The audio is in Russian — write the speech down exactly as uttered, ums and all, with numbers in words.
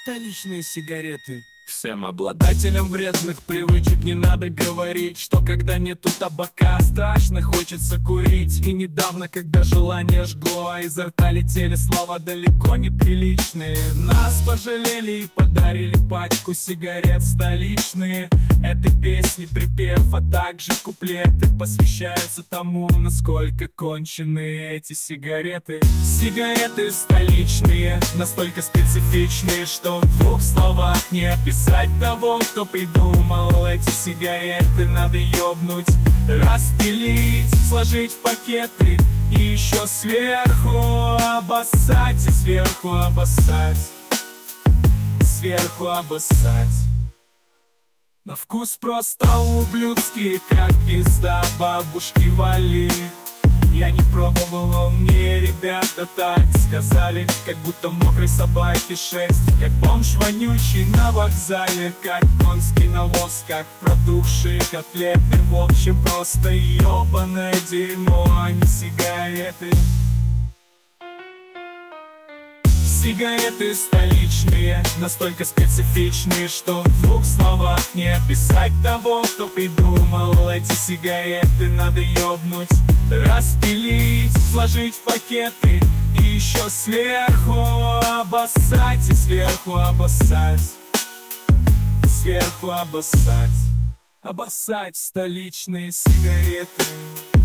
Столичные сигареты. Всем обладателям вредных привычек не надо говорить, что когда нету табака, страшно хочется курить. И недавно, когда желание жгло, а изо рта летели слова далеко неприличные, нас пожалели и подарили пачку сигарет столичные. Этой песни припев, а также куплеты посвящаются тому, насколько конченые эти сигареты. Сигареты столичные, настолько специфичные, что в двух словах не описать того, кто придумал эти сигареты. Надо ёбнуть, распилить, сложить в пакеты и еще сверху обоссать, и сверху обоссать, сверху обоссать. На вкус просто ублюдский, как пизда бабушки Вали. Я не пробовал, мне ребята так сказали, как будто мокрой собаки шесть, как бомж вонючий на вокзале, как конский навоз, как продувшие котлеты. В общем, просто ёбаное дерьмо, а не сигареты. Сигареты столичные, настолько специфичные, что в двух словах не описать того, кто придумал эти сигареты. Надо ёбнуть, распилить, сложить в пакеты и еще сверху обоссать, и сверху обоссать, сверху обоссать, обоссать столичные сигареты.